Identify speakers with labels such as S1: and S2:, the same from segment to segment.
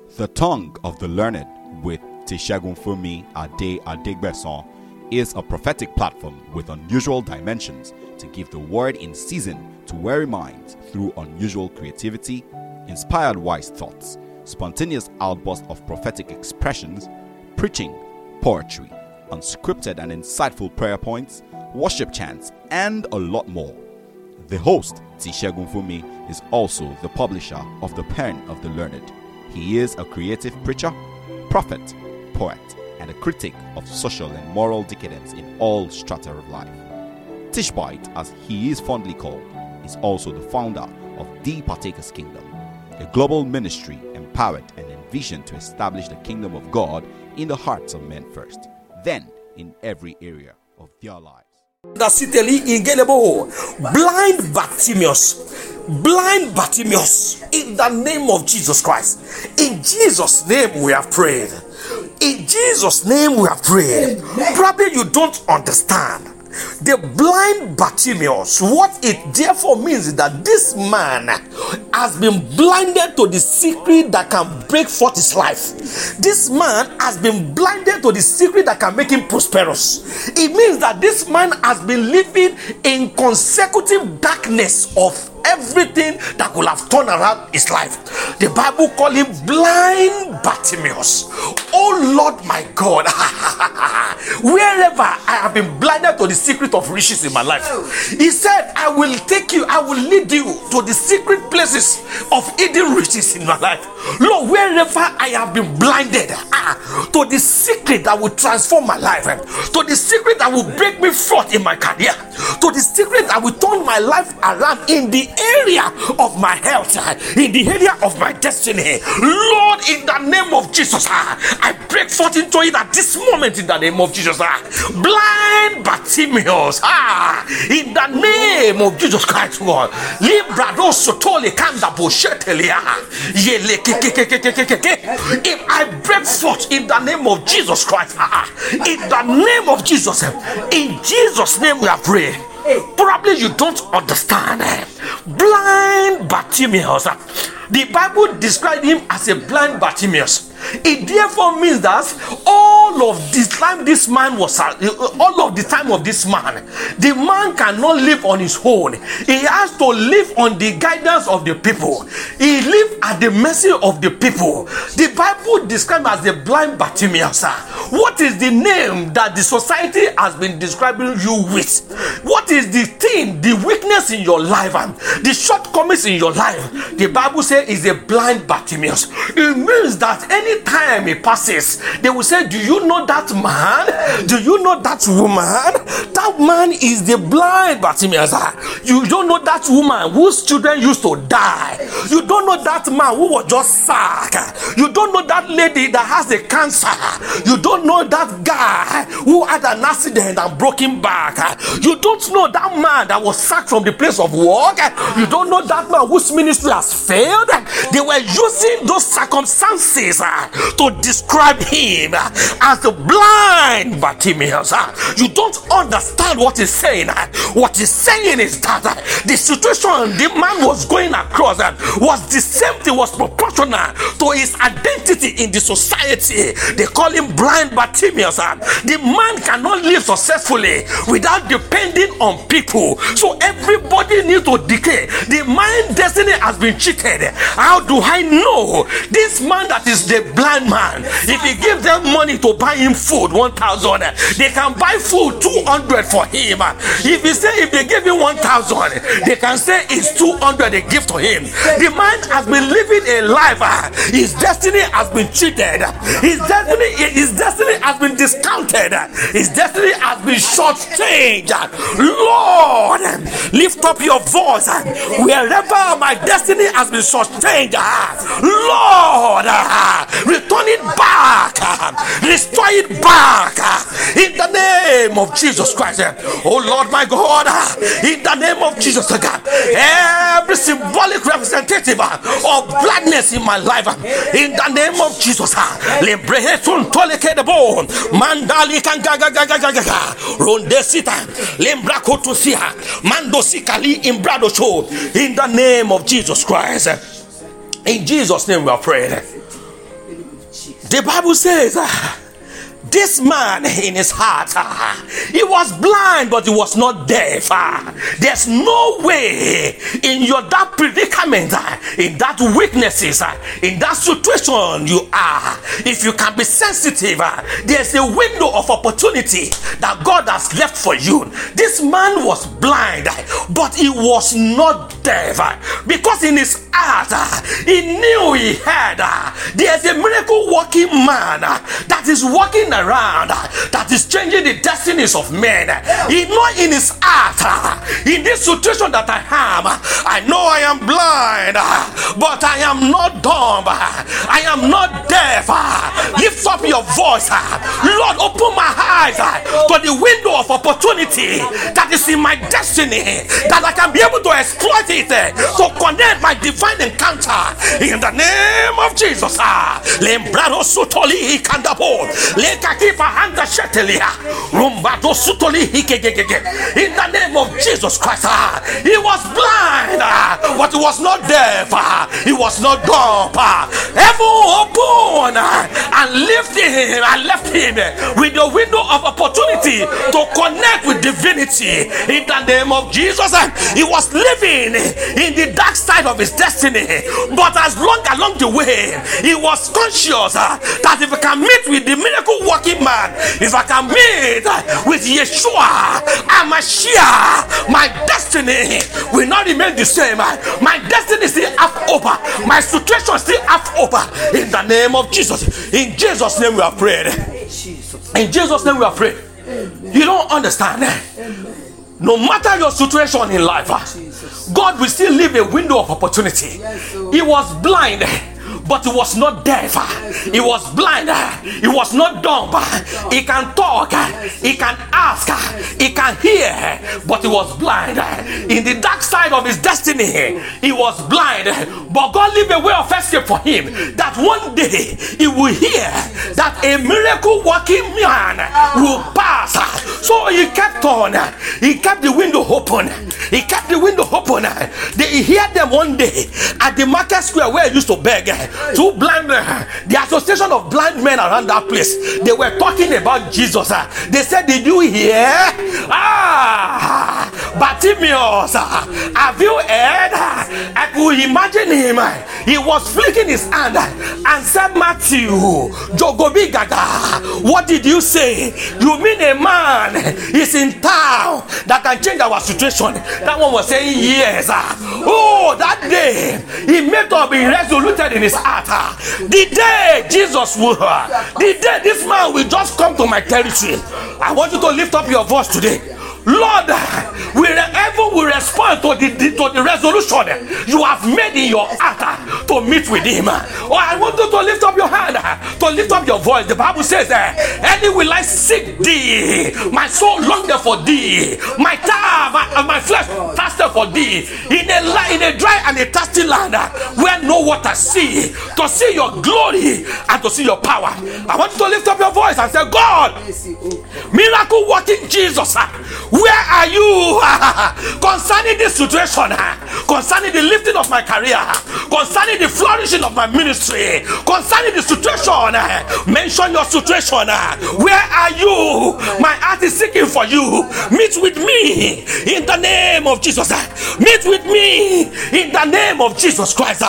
S1: The Tongue of the Learned with Tishagun Fumi Ade Adegbeson is a prophetic platform with unusual dimensions to give the word in season to weary minds through unusual creativity, inspired wise thoughts, spontaneous outbursts of prophetic expressions, preaching, poetry, unscripted and insightful prayer points, worship chants, and a lot more. The host, Tishagun Fumi, is also the publisher of The Pen of the Learned. He is a creative preacher, prophet, poet, and a critic of social and moral decadence in all strata of life. Tishbite, as he is fondly called, is also the founder of The Partakers Kingdom, a global ministry empowered and envisioned to establish the kingdom of God in the hearts of men first, then in every area of their lives.
S2: Blind Bartimaeus, in the name of Jesus Christ. In Jesus' name we have prayed. In Jesus' name we have prayed. Probably you don't understand. The blind Bartimaeus, what it therefore means is that this man has been blinded to the secret that can break forth his life. This man has been blinded to the secret that can make him prosperous. It means that this man has been living in consecutive darkness of everything that could have turned around his life. The Bible call him blind Bartimaeus. Oh Lord my God, wherever I have been blinded to the secret of riches in my life, he said, I will take you, I will lead you to the secret places of hidden riches in my life. Lord, wherever I have been blinded to the secret that will transform my life, to the secret that will break me forth in my career, to the secret that will turn my life around in the area of my health, in the area of my destiny, Lord, in the name of Jesus, I break forth into it at this moment in the name of Jesus. Blind Bartimaeus, in the name of Jesus Christ, Lord. If I break forth in the name of Jesus Christ, in the name of Jesus, in Jesus' name we are praying. Probably you don't understand. Blind Bartimaeus, the Bible described him as a blind Bartimaeus. It therefore means that all of the time of this man, the man cannot live on his own. He has to live on the guidance of the people. He lives at the mercy of the people. The Bible describes as the blind Bartimaeus. What is the name that the society has been describing you with? What is the thing, the weakness in your life, and the shortcomings in your life? The Bible says is a blind Bartimaeus. It means that any time it passes, they will say, do you know that man? Do you know that woman? That man is the blind Bartimaeus. You don't know that woman whose children used to die. You don't know that man who was just sacked. You don't know that lady that has a cancer. You don't know that guy who had an accident and broken back. You don't know that man that was sacked from the place of work. You don't know that man whose ministry has failed. They were using those circumstances to describe him as the blind Bartimaeus. You don't understand what he's saying. What he's saying is that the situation the man was going across was the same thing, was proportional to his identity in the society. They call him blind Bartimaeus. The man cannot live successfully without depending on people. So everybody needs to decay. The man's destiny has been cheated. How do I know? This man that is the blind man, if he gives them money to buy him food, 1,000, they can buy food 200 for him. If they give him 1,000, they can say it's 200 they give to him. The man has been living a life. His destiny has been cheated. His destiny has been discounted. His destiny has been shortchanged. Lord, lift up your voice wherever my destiny has been shortchanged. Lord, return it back, restore it back in the name of Jesus Christ. Oh Lord my God, in the name of Jesus God, every symbolic representative of blindness in my life, in the name of Jesus, mandali kangagagagagaga rondesita lembrakotusia mandosikali imbrado show, in the name of Jesus Christ. In Jesus' name we are praying. The Bible says, this man in his heart, he was blind, but he was not deaf. There's no way in that predicament, in that weaknesses, in that situation you are, if you can be sensitive, there's a window of opportunity that God has left for you. This man was blind, but he was not deaf, because in his heart, he knew he had, there's a miracle working man that is working around, that is changing the destinies of men. He know in his heart, in this situation that I know I am blind, but I am not dumb, I am not deaf. Lift up your voice, Lord, open my eyes to the window of opportunity that is in my destiny, that I can be able to exploit it, to connect my divine encounter in the name of Jesus. In the name of Jesus Christ, he was blind, but he was not deaf, he was not dumb. Heaven opened and left him with the window of opportunity to connect with divinity. In the name of Jesus, he was living in the dark side of his destiny, but as long along the way, he was conscious that if he can meet with the miracle working man, if I can meet with Yeshua HaMashiach, my destiny will not remain the same. My destiny is still half over. My situation is still half over. In the name of Jesus. In Jesus' name we are prayed. In Jesus' name we are prayed. You don't understand. No matter your situation in life, God will still leave a window of opportunity. He was blind, but he was not deaf. He was blind. He was not dumb. He can talk. He can ask. He can hear. But he was blind. In the dark side of his destiny, he was blind. But God leave a way of escape for him, that one day he will hear that a miracle working man will pass. So he kept on. He kept the window open. He kept the window open. He heard them one day at the market square where he used to beg. Two blind men, the association of blind men around that place, they were talking about Jesus. They said, did you hear? Bartimaeus, have you heard? I could imagine him. He was flicking his hand and said, Matthew, Jogobi Gaga, what did you say? You mean a man is in town that can change our situation? That one was saying yes. Oh, that day he made up, be resoluted in his heart. The day Jesus will, the day this man will just come to my territory, I want you to lift up your voice today. Lord, heaven will respond to the resolution you have made in your heart to meet with him. Oh, I want you to lift up your hand, to lift up your voice. The Bible says, early will I seek thee, my soul longeth for thee, my flesh thirsteth for thee, in a dry and a thirsty land where no water see, to see your glory and to see your power. I want you to lift up your voice and say, God, miracle working Jesus, where are you concerning this situation, concerning the lifting of my career, concerning the flourishing of my ministry, concerning the situation? Mention your situation. Where are you? My heart is seeking for you. Meet with me in the name of Jesus. Meet with me in the name of Jesus Christ.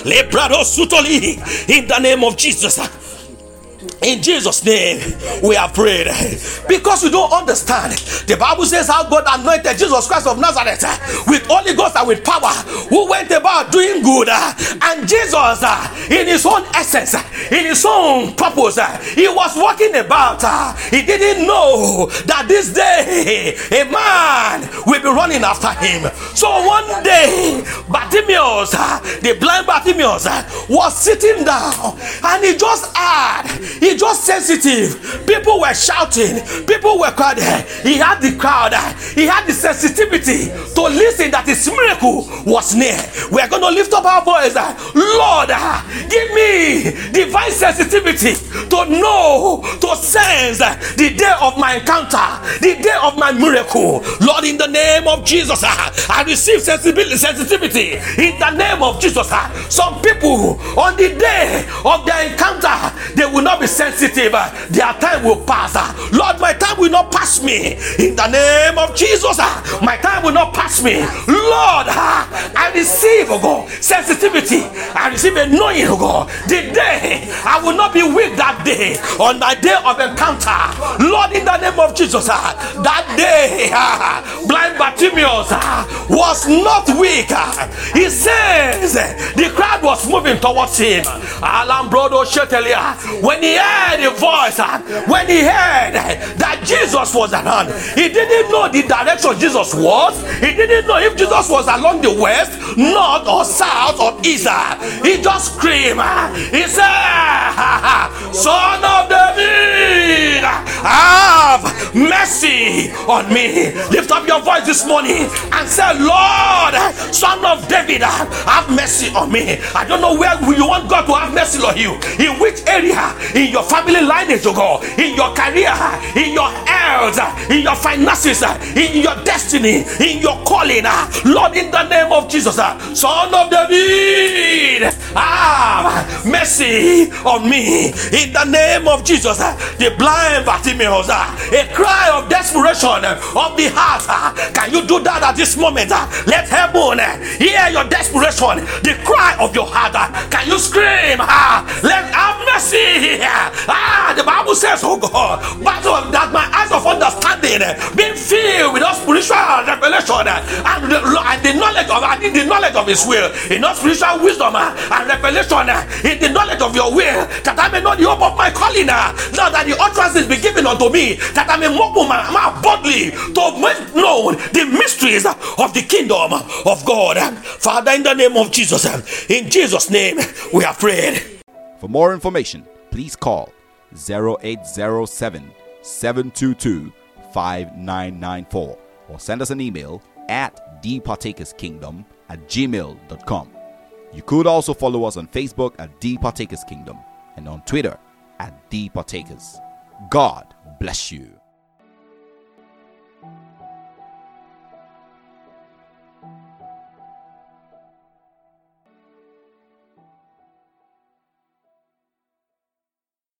S2: In the name of Jesus. In Jesus' name we are prayed. Because you don't understand, the Bible says how God anointed Jesus Christ of Nazareth with Holy Ghost and with power, who went about doing good. And Jesus, in his own essence, in his own purpose, he was walking about. He didn't know that this day a man will be running after him. So one day Bartimaeus, the blind Bartimaeus, was sitting down, and he just just sensitive. People were shouting, people were crowded. He had the crowd, he had the sensitivity to listen that his miracle was near. We are going to lift up our voice. Lord, give me the divine sensitivity to know, to sense the day of my encounter, the day of my miracle. Lord, in the name of Jesus, I receive sensitivity in the name of Jesus. Some people on the day of their encounter, they will not be sensitive. Their time will pass. Lord, my time will not pass me in the name of Jesus. My time will not pass me. Lord, I receive, oh God, sensitivity. I receive a knowing, oh God, the day I will not be weak that day, on my day of encounter. Lord, in the name of Jesus, that day blind Bartimaeus was not weak. He says the crowd was moving towards him. When he heard the voice, when he heard that Jesus was around, he didn't know the direction Jesus was. He didn't know if Jesus was along the west, north, or south, or east. He just screamed. He said, Son of David, have mercy on me. Lift up your voice this morning and say, Lord, Son of David, have mercy on me. I don't know where you want God to have mercy on you. In which area? In your family lineage, oh God, in your career, in your health, in your finances, in your destiny, in your calling. Lord, in the name of Jesus, Son of David, have mercy on me. In the name of Jesus, the blind Bartimaeus, a cry of desperation of the heart. Can you do that at this moment? Let heaven hear your desperation, the cry of your heart. Can you scream? Let have mercy. The Bible says, oh God, that my eyes of understanding being filled with all spiritual revelation and the knowledge of His will, in all spiritual wisdom and revelation, in the knowledge of your will, that I may know the hope of my calling. Now that the utterances be given unto me, that I may move my mouth boldly to make known the mysteries of the kingdom of God. Father, in the name of Jesus, in Jesus' name, we are prayed.
S1: For more information, please call 0807 722 5994 or send us an email at thepartakerskingdom@gmail.com. You could also follow us on Facebook at The Partakers Kingdom and on Twitter at The Partakers. God bless you.